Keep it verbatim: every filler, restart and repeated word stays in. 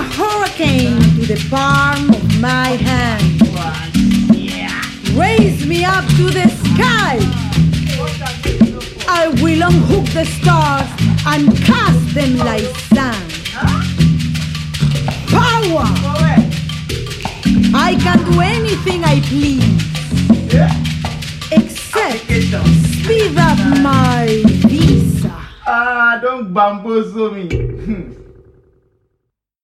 a hurricane to the palm of my hand. Raise me up to the sky. I will unhook the stars and cast them like sand. Power! I can do anything I please, except speed up my visa. Ah, don't bamboozle me.